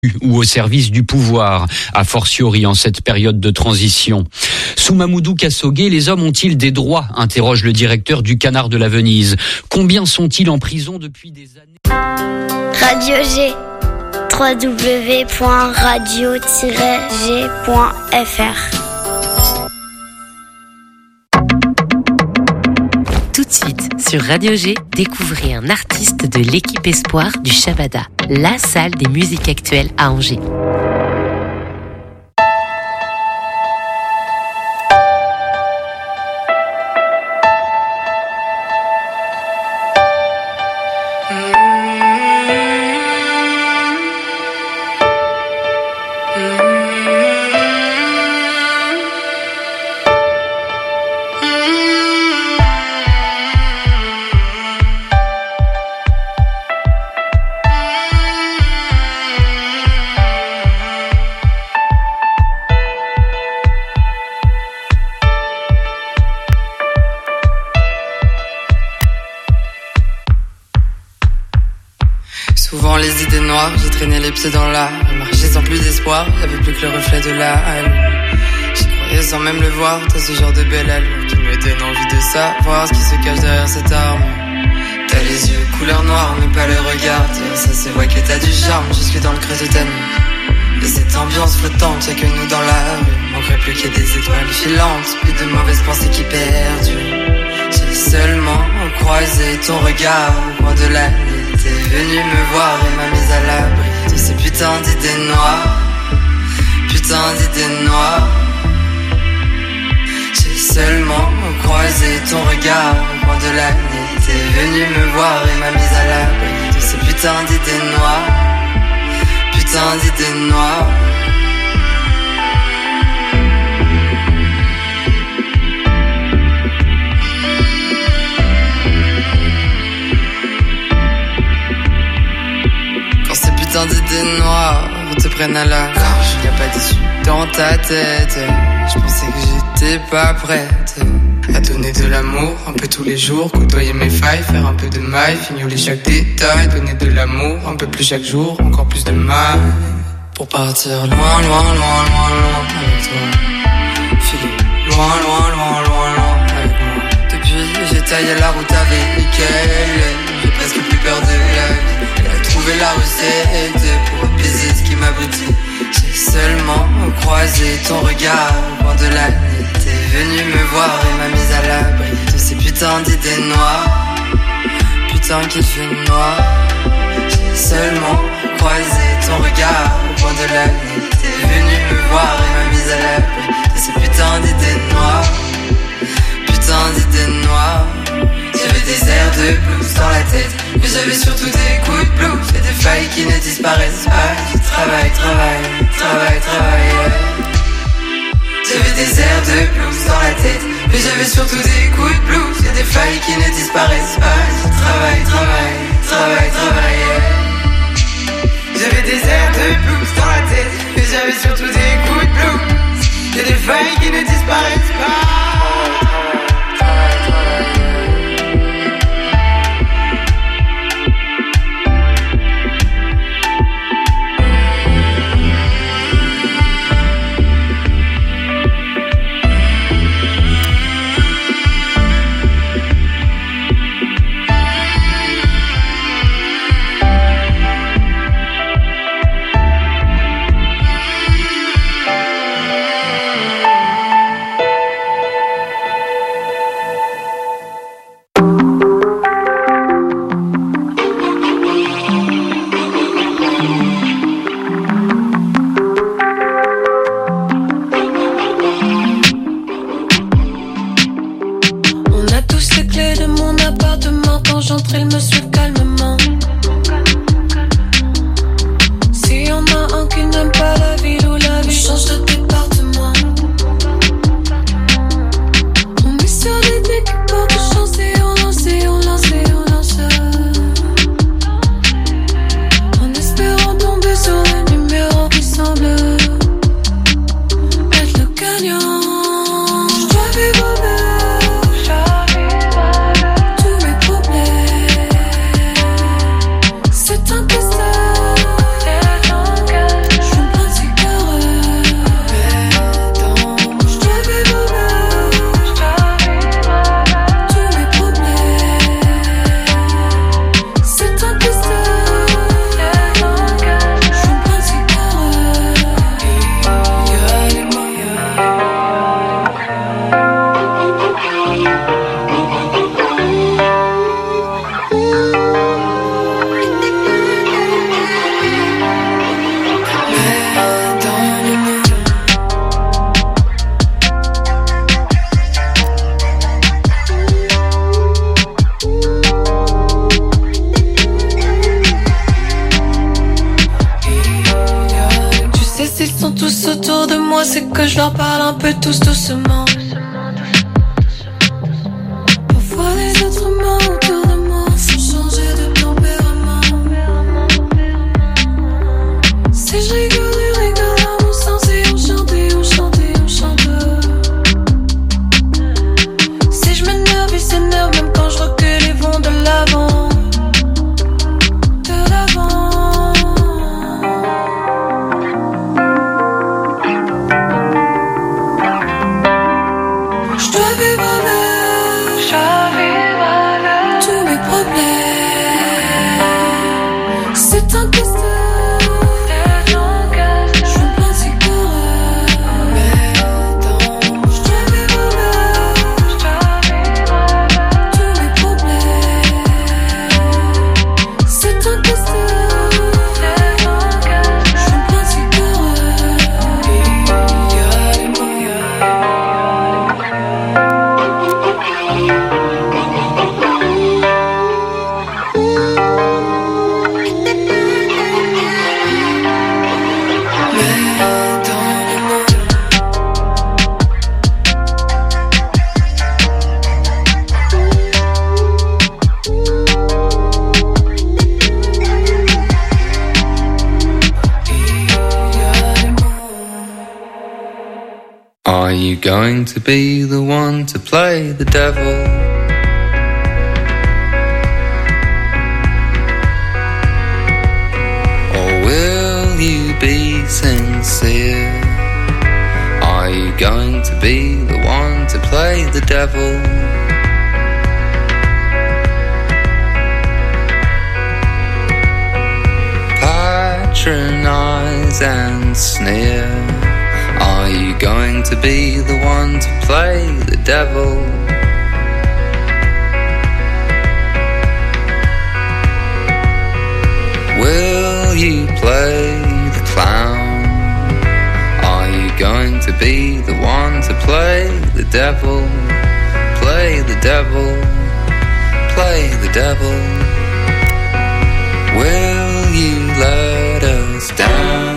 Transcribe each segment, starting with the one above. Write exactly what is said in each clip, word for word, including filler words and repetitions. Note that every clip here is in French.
ou au service du pouvoir, a fortiori en cette période de transition. Sous Mamoudou Kassogué, les hommes ont-ils des droits ? Interroge le directeur du Canard de la Venise. Combien sont-ils en prison depuis des années ? Radio G, w w w point radio tiret g point f r. Tout de suite, sur Radio G, découvrez un artiste de l'équipe Espoir du Shabada, la salle des musiques actuelles à Angers. Souvent les idées noires, j'ai traîné les pieds dans l'art. J'ai marché sans plus d'espoir, y'avait plus que le reflet de la halle. J'y croyais sans même le voir, t'as ce genre de belle allure qui me donne envie de savoir ce qui se cache derrière cette arme. T'as les yeux couleur noire, mais pas le regard. Ça se voit que t'as du charme jusque dans le creux de ta nuit. Et cette ambiance flottante, y'a que nous dans la rue. Manquerait plus qu'il y ait des étoiles filantes, plus de mauvaises pensées qui perdurent. J'ai seulement croisé ton regard au coin de la nuit. T'es venu me voir et m'a mise à l'abri de ces putains d'idées noires. Putain d'idées noires. J'ai seulement croisé ton regard au coin de la nuit. T'es venu me voir et m'a mise à l'abri de ces putains d'idées noires. Putain d'idées noires. Putain d'idées noires te prennent à la gorge, y'a pas d'issue dans ta tête. Je pensais que j'étais pas prête à donner de l'amour un peu tous les jours, côtoyer mes failles, faire un peu de maille, fignoler chaque détail, donner de l'amour un peu plus chaque jour, encore plus de mal, pour partir loin, loin, loin, loin, loin avec toi. Filer loin, loin, loin, loin, loin avec moi. Depuis j'ai taillé la route avec elle, j'ai presque plus peur de la vie. Trouver la recette pour baiser ce qui m'abrutit. J'ai seulement croisé ton regard au coin de la nuit. T'es venu me voir et m'a mise à l'abri de ces putains d'idées noires. Putain qu'il fait noir. J'ai seulement croisé ton regard au coin de la nuit. T'es venu me voir et m'a mise à l'abri de ces putains d'idées noires. Putain d'idées noires. J'avais des airs de blues dans la tête, mais j'avais surtout des coups de blues et des failles qui ne disparaissent pas. Je travaille, travaille, travaille, travaille. J'avais des airs de blues dans la tête, mais j'avais surtout des coups de blues et des failles qui ne disparaissent pas. Je travaille, travaille, travaille, travaille. J'avais des airs de blues dans la tête, mais j'avais surtout des coups de blues et des failles qui ne disparaissent pas. sont tous autour de moi, c'est que je leur parle un peu tous doucement. Parfois les autres mains autour de moi font changer de tempérament. Si je rigole, ils rigolent à mon sens et on chante et on chante et on chante. Si je m'énerve, ils s'énervent même quand je recule, ils vont de l'avant. De l'avant. Je dois vivre avec, je dois vivre avec tous mes problèmes. C'est un casse-tête. Are you going to be the one to play the devil? Or will you be sincere? Are you going to be the one to play the devil? Patronize and sneer. Are you going to be the one to play the devil? Will you play the clown? Are you going to be the one to play the devil? Play the devil, play the devil. Will you let us down?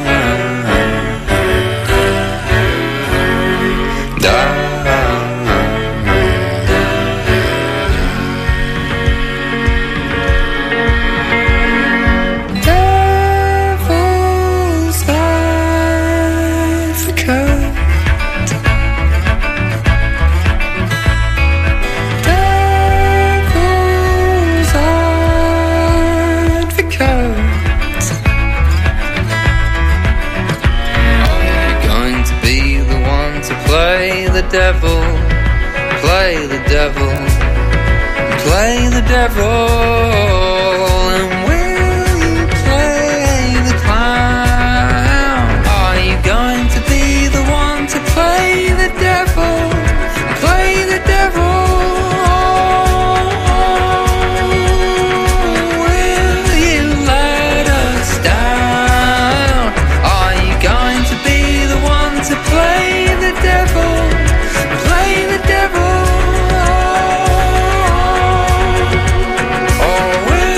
Devil, play the devil, play the devil, and will you play the clown? Are you going to be the one to play the devil, play the devil? Will you let us down? Are you going to be the one to play the devil? Play the devil, or will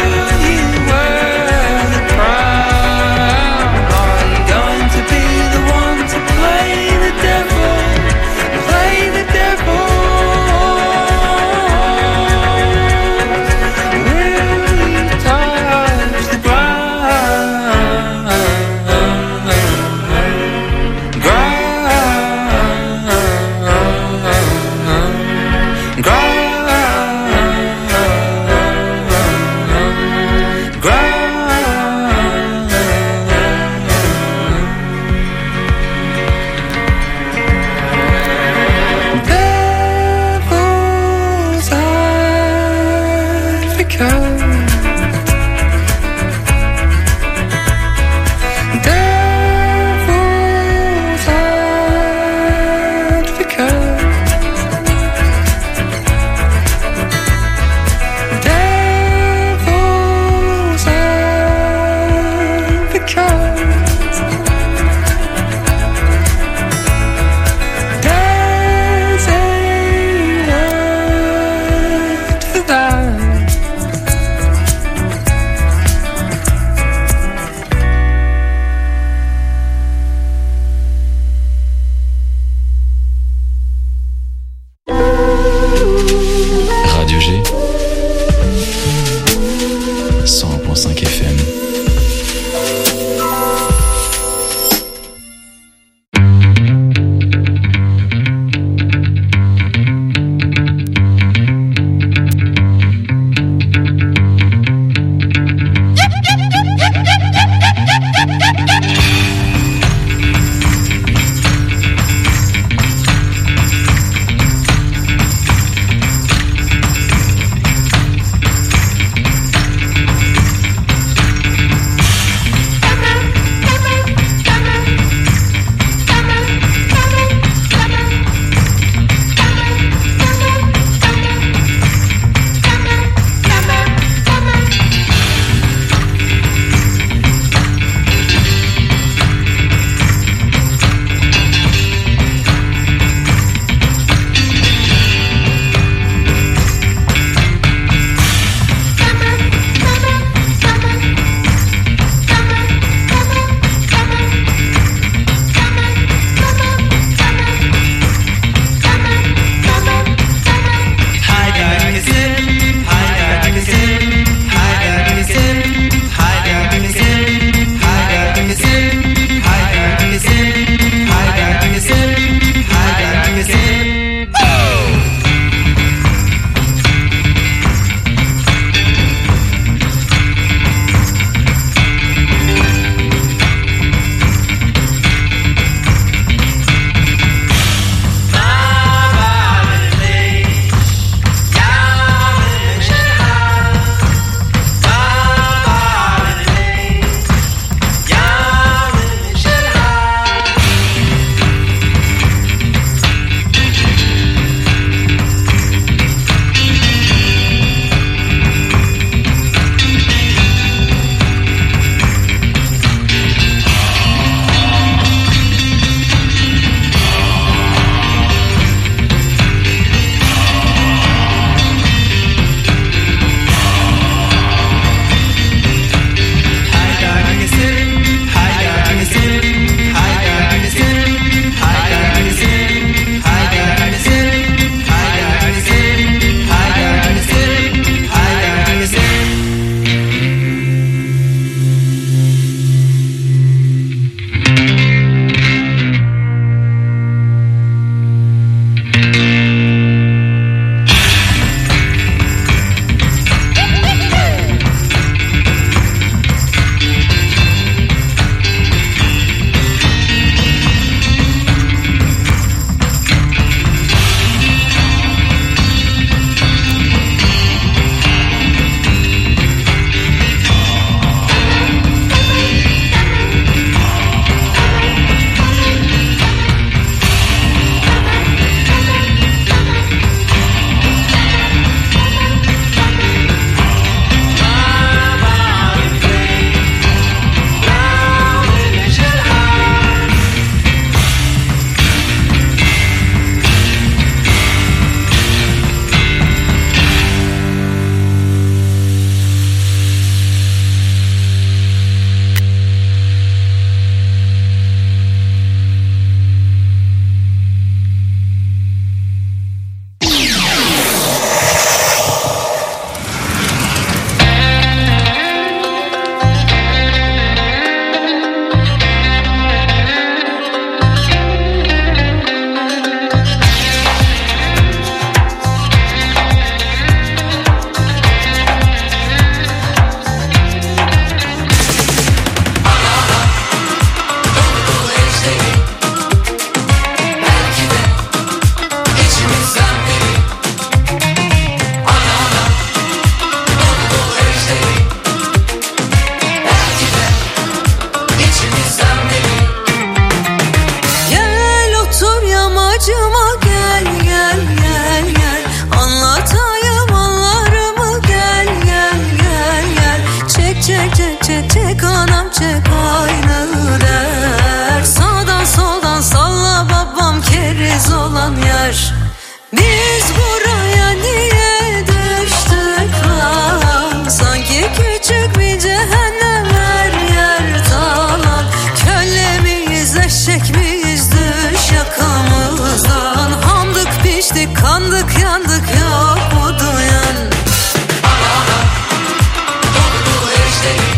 eşek miyiz düş yakamızdan. Handık piştik kandık yandık yok mu duyan? Ana ana dolu dolu eşleri,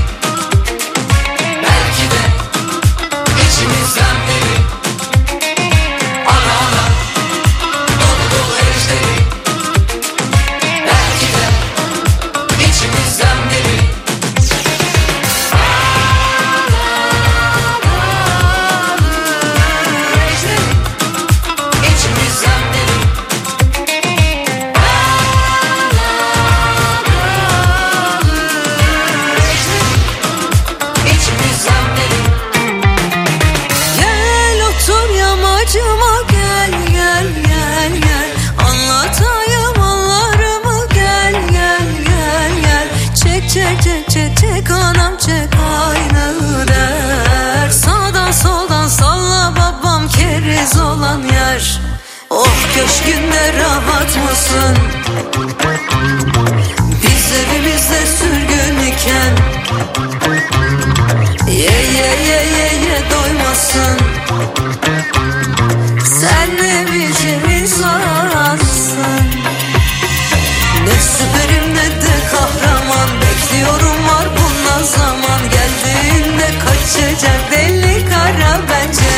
belki de içimizden biri. Ana ana dolu dolu eşleri, belki de içimizden biri. Çek anam çek aynı der. Sağdan soldan salla babam keriz olan yer. Oh köşkünde rahat mısın? Biz evimizde sürgün iken. Ye ye ye ye ye doymasın. Sen ne biçim insansın? Ne süperim ne de kahraman. Bekliyorum var bundan zaman. Geldiğinde kaçacak deli kara bence.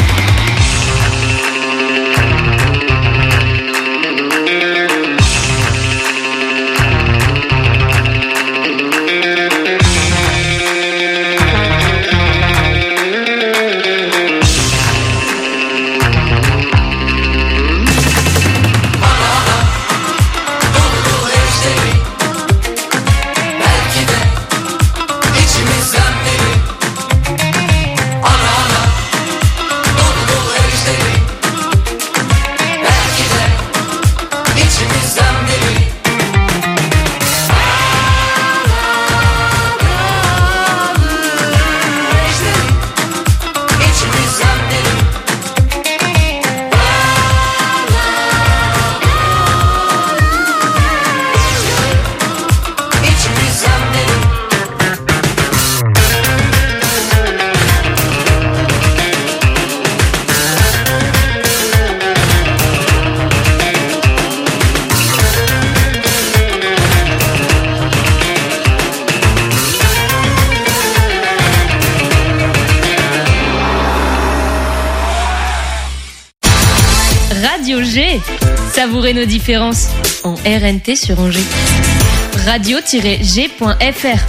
Radio G. Savourez nos différences en R N T sur Angers. radio tiret g point f r.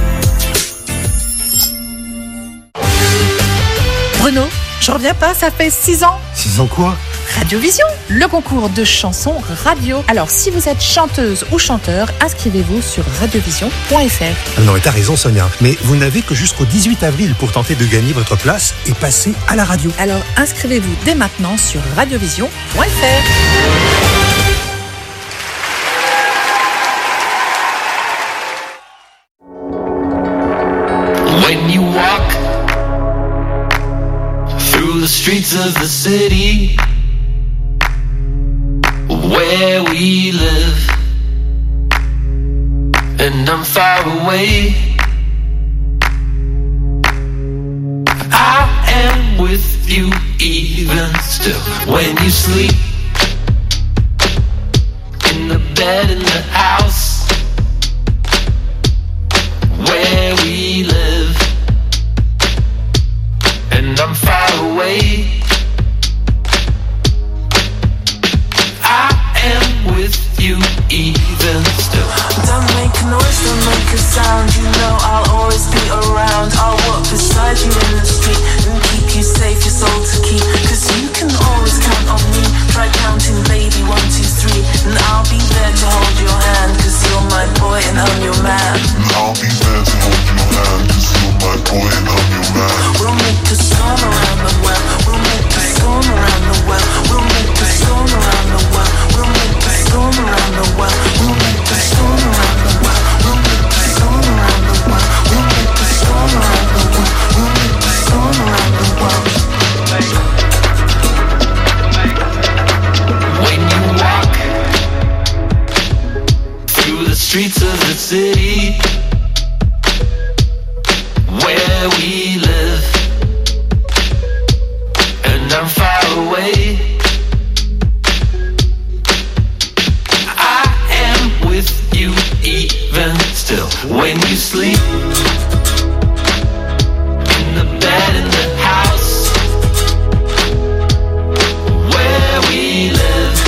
Bruno, je reviens pas, ça fait six ans. Six ans quoi? Radiovision, le concours de chansons radio. Alors, si vous êtes chanteuse ou chanteur, inscrivez-vous sur radiovision point f r. Non, mais t'as raison, Sonia. Mais vous n'avez que jusqu'au dix-huit avril pour tenter de gagner votre place et passer à la radio. Alors, inscrivez-vous dès maintenant sur radiovision point f r. When you walk through the streets of the city where we live, and I'm far away, I am with you even still. When you sleep in the bed in the house where we live, and I'm far away, I am with you even still. Don't make a noise, don't make a sound. You know I'll always be around. I'll walk beside you in the street and keep you safe, your soul to keep. Cause you can always count on me. Try counting, baby, one, two, three, and I'll be there to hold your hand. Cause you're my boy and I'm your man. And I'll be there to hold your hand. Cause you're my boy and I'm your man. We'll make a storm around the world. We'll make a storm around the world. We'll make a storm around the world. We'll make a storm around the world. We'll make a storm around the world. We'll make a storm around the world. We'll make a storm around the world. We'll make a storm around the world. When you walk through the streets of the city where we live, away. I am with you even still when you sleep. In the bed in the house where we live,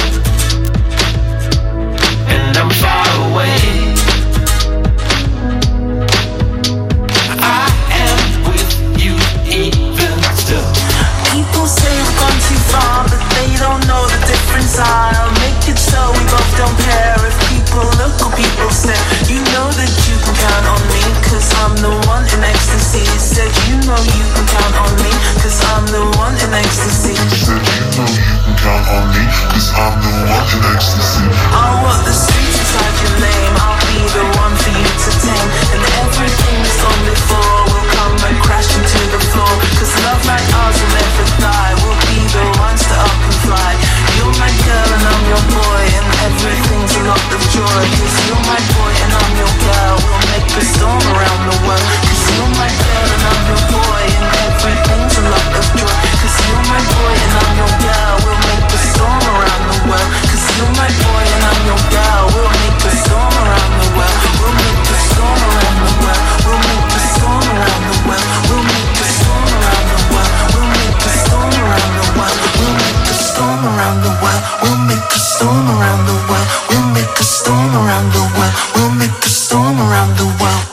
and I'm far away. I am with you even still. People say we've gone too far, but they don't know the difference. I'll make it so we both don't care if people look or people stare. You know that you can count on me, cause I'm the one in ecstasy. Said you know you can count on me, cause I'm the one in ecstasy. Said you know you can count on me, cause I'm the one in ecstasy. I'll walk the streets inside your name, I'll be the one for you to tame. And everything that's gone before will come and crash into the floor. Cause love like ours will never die, we'll be the ones to up and fly. You're my girl and I'm your boy, and everything's a lot of joy. Cause you're my boy and I'm your girl, we'll make a storm around the world. Cause you're my girl and I'm your boy, and everything's a lot of joy. Cause you're my boy and I'm your girl, we'll make a storm around the world. Cause you're my boy and I'm your girl, we'll make a storm around the world. We'll make a storm around the world. We'll make a storm around the world. We'll make a storm around the world. We'll make a storm around the world. We'll make a storm around the world. We'll make a storm around the world. We'll make a storm around the world. We'll make a storm around the world.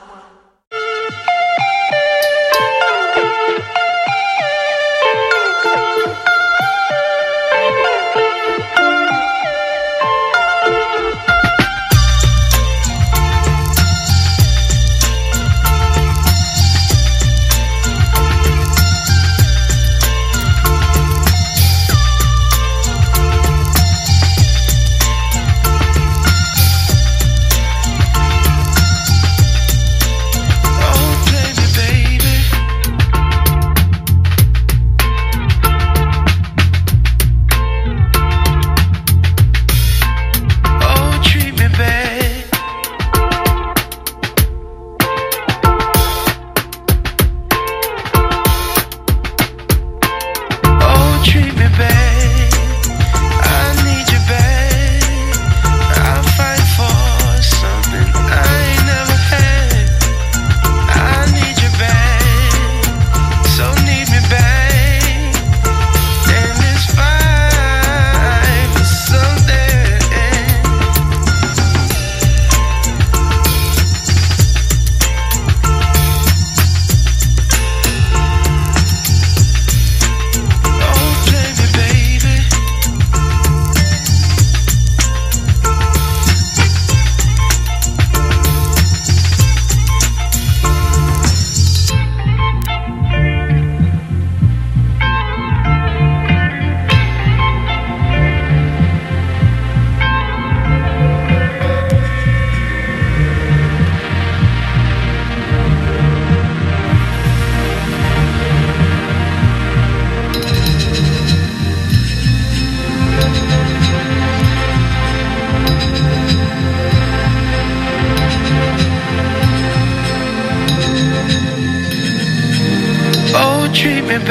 Treat me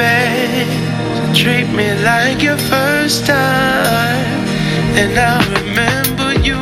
bad, treat me like your first time, and I'll remember you.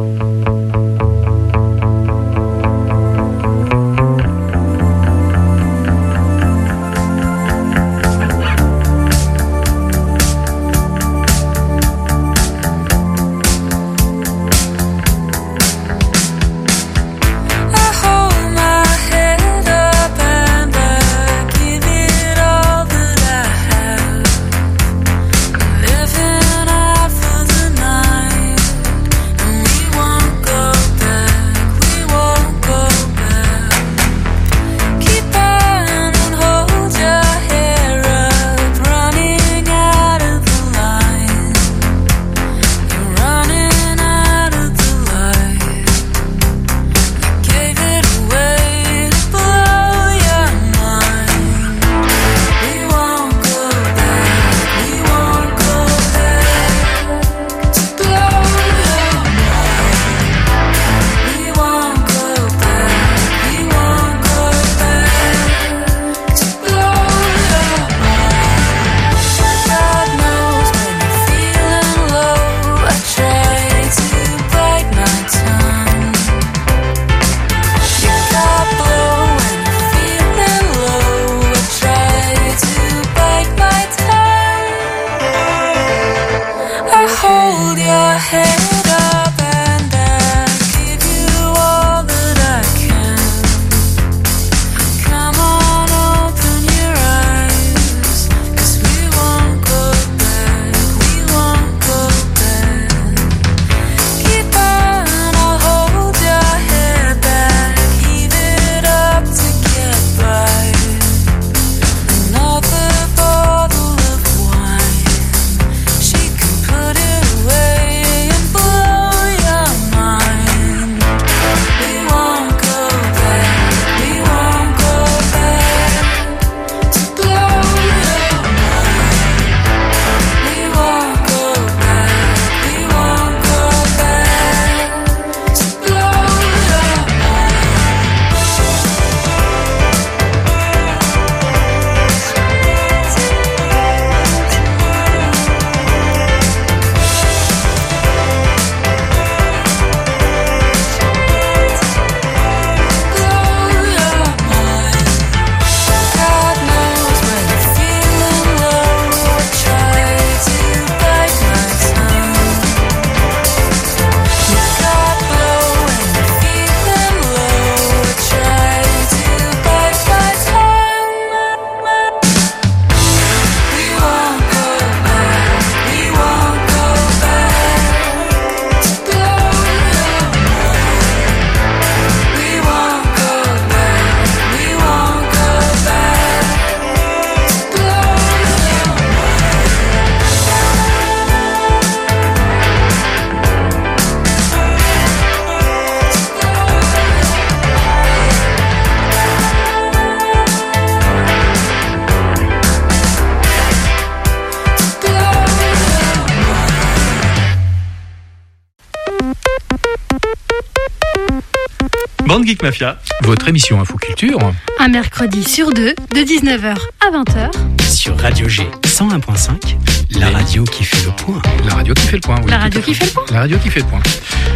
Bande Geek Mafia, votre émission Infoculture. Un mercredi sur deux, de dix-neuf heures à vingt heures. Sur Radio G cent un virgule cinq, la radio qui fait le point. La radio qui fait le point, oui. La radio qui fait le point. La radio qui fait le point.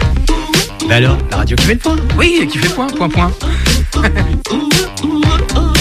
Bah alors, la radio qui fait le point. Oui, qui fait le point, point, point.